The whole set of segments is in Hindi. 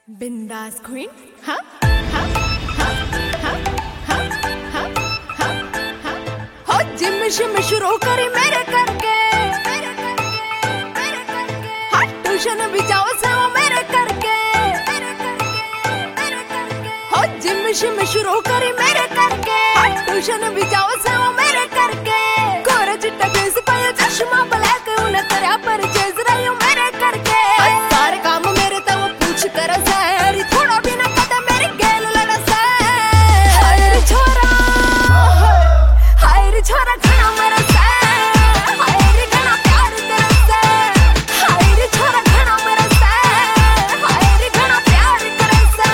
बिंदास क्वीन। हाँ हाँ हाँ हाँ हाँ हाँ हाँ हाँ। हो जिम शिम शुरू करी मेरे करके, हाँ ट्यूशन भी जाओ से वो मेरे करके, हो जिम शिम शुरू करी मेरे करके, हाँ ट्यूशन भी जाओ से वो मेरे करके। कोरा चिट्टा केस पाया चश्मा ब्लैक उन्हें तेरा पर चेज रही हूँ मेरे करके। सारे काम मेरे तो वो पूछ कर सैरी थोड़ा भी ना पता मेरे गेल लड़ा से। हाय रे छोरा, हाय रे छोरा घना मेरा से, हाय रे घना प्यार तेरा से, हाय रे छोरा घना मेरा से, हाय रे घना प्यार तेरा से।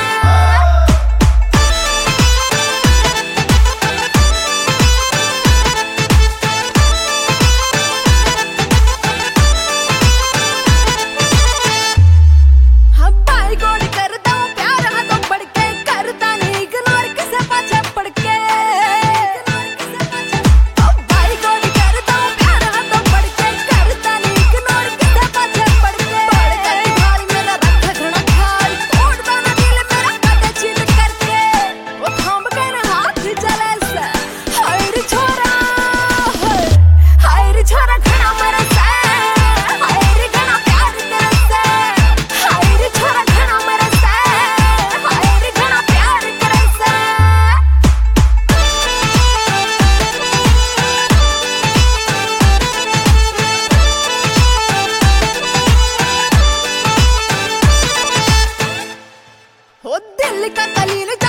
हो दिल का कलील